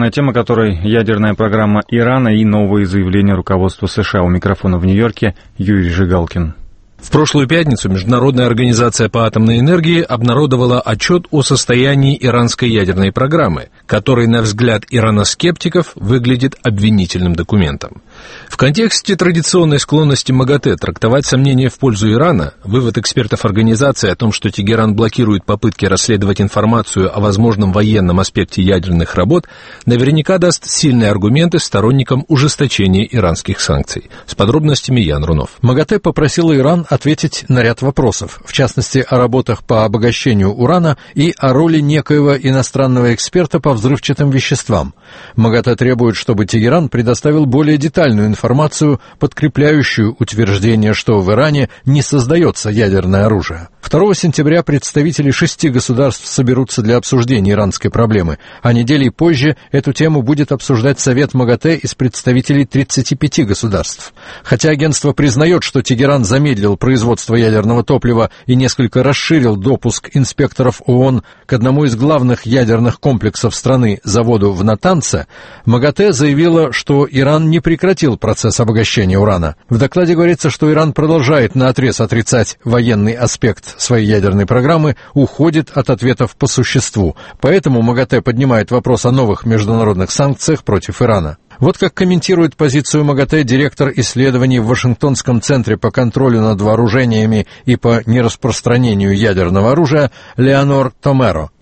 Главная тема, которой ядерная программа Ирана и новые заявления руководства США. У микрофона в Нью-Йорке Юрий Жигалкин. В прошлую пятницу Международная организация по атомной энергии обнародовала отчет о состоянии иранской ядерной программы, который, на взгляд ираноскептиков, выглядит обвинительным документом. В контексте традиционной склонности МАГАТЭ трактовать сомнения в пользу Ирана, вывод экспертов организации о том, что Тегеран блокирует попытки расследовать информацию о возможном военном аспекте ядерных работ, наверняка даст сильные аргументы сторонникам ужесточения иранских санкций. С подробностями Ян Рунов. МАГАТЭ попросила Иран ответить на ряд вопросов, в частности, о работах по обогащению урана и о роли некоего иностранного эксперта по взрывчатым веществам. МАГАТЭ требует, чтобы Тегеран предоставил более детальную информацию, подкрепляющую утверждение, что в Иране не создается ядерное оружие. 2 сентября представители 6 государств соберутся для обсуждения иранской проблемы, а неделей позже эту тему будет обсуждать Совет МАГАТЭ из представителей 35 государств. Хотя агентство признает, что Тегеран замедлил производство ядерного топлива и несколько расширил допуск инспекторов ООН к одному из главных ядерных комплексов страны, заводу в Натанце, МАГАТЭ заявила, что Иран не прекратил процесс обогащения урана. В докладе говорится, что Иран продолжает наотрез отрицать военный аспект своей ядерной программы, уходит от ответов по существу. Поэтому МАГАТЭ поднимает вопрос о новых международных санкциях против Ирана. Вот как комментирует позицию МАГАТЭ директор исследований в Вашингтонском центре по контролю над вооружениями и по нераспространению ядерного оружия Леонор Томеро.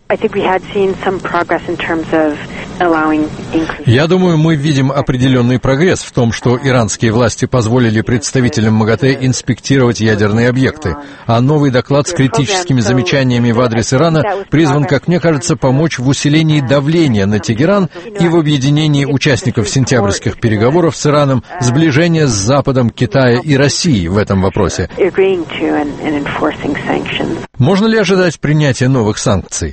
Я думаю, мы видим определенный прогресс в том, что иранские власти позволили представителям МАГАТЭ инспектировать ядерные объекты, а новый доклад с критическими замечаниями в адрес Ирана призван, как мне кажется, помочь в усилении давления на Тегеран и в объединении участников сентябрьских переговоров с Ираном, сближения с Западом, Китая и Россией в этом вопросе. Можно ли ожидать принятия новых санкций?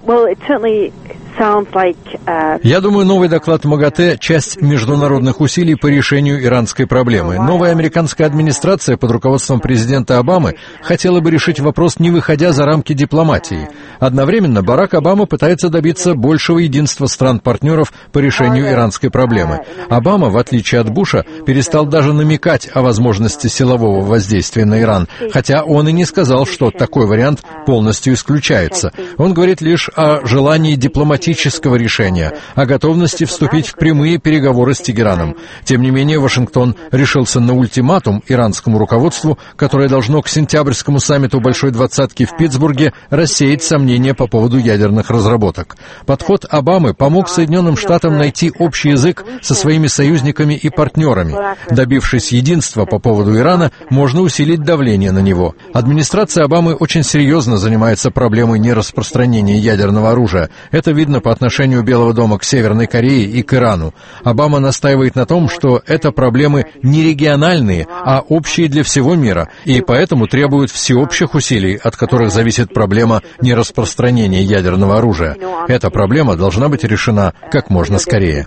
Я думаю, новый доклад МАГАТЭ – часть международных усилий по решению иранской проблемы. Новая американская администрация под руководством президента Обамы хотела бы решить вопрос, не выходя за рамки дипломатии. Одновременно Барак Обама пытается добиться большего единства стран-партнеров по решению иранской проблемы. Обама, в отличие от Буша, перестал даже намекать о возможности силового воздействия на Иран, хотя он и не сказал, что такой вариант полностью исключается. Он говорит лишь о желании дипломатического решения, о готовности вступить в прямые переговоры с Тегераном. Тем не менее, Вашингтон решился на ультиматум иранскому руководству, которое должно к сентябрьскому саммиту Большой Двадцатки в Питтсбурге рассеять сомнения по поводу ядерных разработок. Подход Обамы помог Соединенным Штатам найти общий язык со своими союзниками и партнерами. Добившись единства по поводу Ирана, можно усилить давление на него. Администрация Обамы очень серьезно занимается проблемой нераспространения ядерного оружия. Это видно по отношению Белого дома к Северной Корее и к Ирану. Обама настаивает на том, что это проблемы не региональные, а общие для всего мира, и поэтому требует всеобщих усилий, от которых зависит проблема нераспространения ядерного оружия. Эта проблема должна быть решена как можно скорее.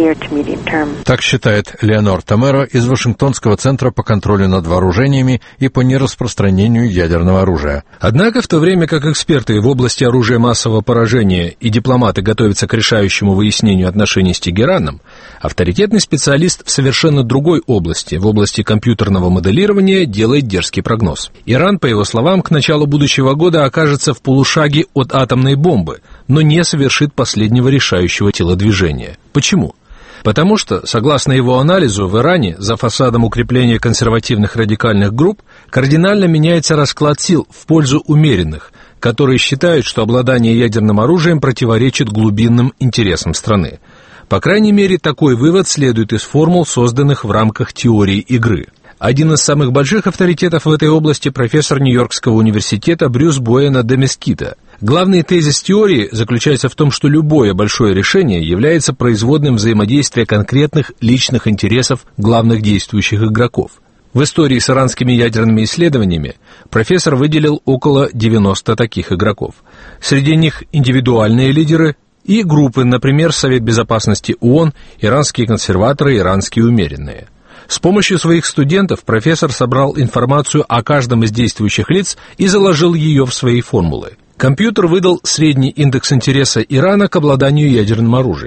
Так считает Леонор Томеро из Вашингтонского центра по контролю над вооружениями и по нераспространению ядерного оружия. Однако, в то время как эксперты в области оружия массового поражения и дипломаты готовятся к решающему выяснению отношений с Тегераном, авторитетный специалист в совершенно другой области, в области компьютерного моделирования, делает дерзкий прогноз. Иран, по его словам, к началу будущего года окажется в полушаге от атомной бомбы, но не совершит последнего решающего телодвижения. Почему? Потому что, согласно его анализу, в Иране за фасадом укрепления консервативных радикальных групп кардинально меняется расклад сил в пользу умеренных, которые считают, что обладание ядерным оружием противоречит глубинным интересам страны. По крайней мере, такой вывод следует из формул, созданных в рамках теории игры. Один из самых больших авторитетов в этой области – профессор Нью-Йоркского университета Брюс Буэна де Мескита. Главный тезис теории заключается в том, что любое большое решение является производным взаимодействия конкретных личных интересов главных действующих игроков. В истории с иранскими ядерными исследованиями профессор выделил около 90 таких игроков. Среди них индивидуальные лидеры и группы, например, Совет Безопасности ООН, иранские консерваторы, иранские умеренные. С помощью своих студентов профессор собрал информацию о каждом из действующих лиц и заложил ее в свои формулы. Компьютер выдал средний индекс интереса Ирана к обладанию ядерным оружием.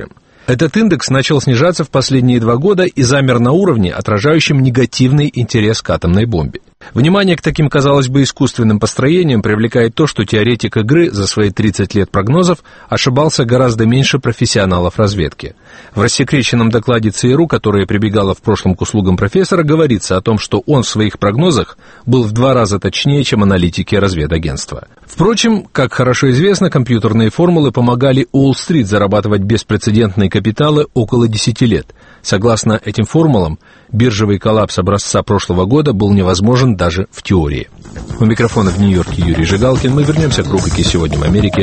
Этот индекс начал снижаться в последние 2 года и замер на уровне, отражающем негативный интерес к атомной бомбе. Внимание к таким, казалось бы, искусственным построениям привлекает то, что теоретик игры за свои 30 лет прогнозов ошибался гораздо меньше профессионалов разведки. В рассекреченном докладе ЦРУ, которое прибегало в прошлом к услугам профессора, говорится о том, что он в своих прогнозах был в 2 раза точнее, чем аналитики разведагентства. Впрочем, как хорошо известно, компьютерные формулы помогали Уолл-стрит зарабатывать беспрецедентные капиталы около 10 лет. Согласно этим формулам, биржевый коллапс образца прошлого года был невозможен даже в теории. У микрофона в Нью-Йорке Юрий Жигалкин. Мы вернемся к рубрике «Сегодня в Америке»